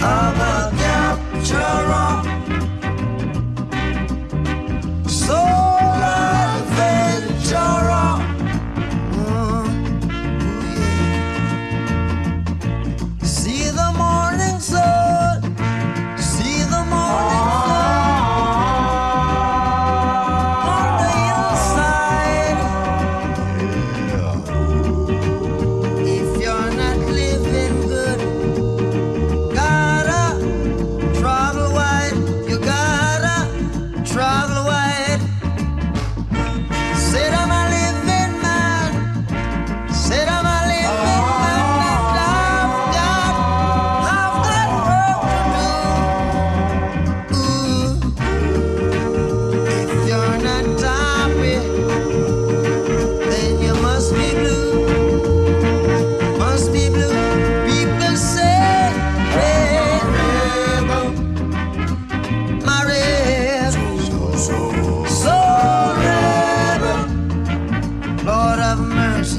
I'm a capturer, soul adventurer. See the morning sun, see the morning sun on the hillside. If you're not living good, gotta travel wide. You gotta travel wide. Said I'm a living man. Said I'm a living man. And I've got work to do. Ooh. If you're not happy, then you must be blue. Must be blue. People say, rebel, my rebel, so rebel. Lord have mercy.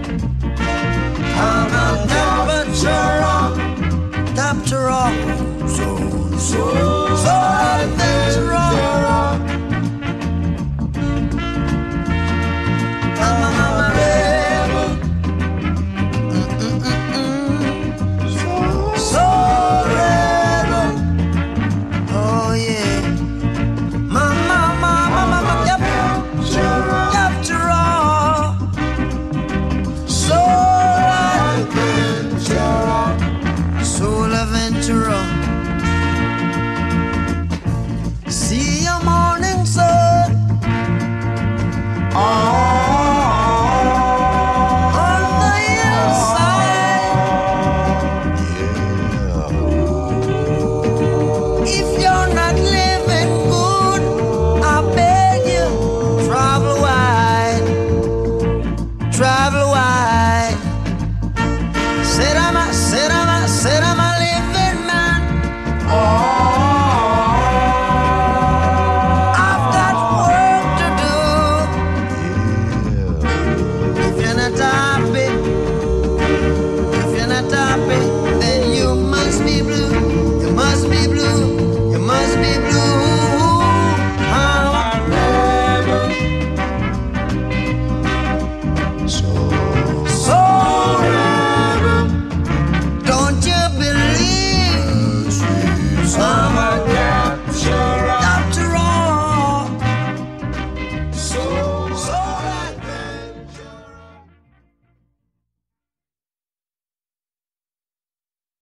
I'm a capturer, capturer, so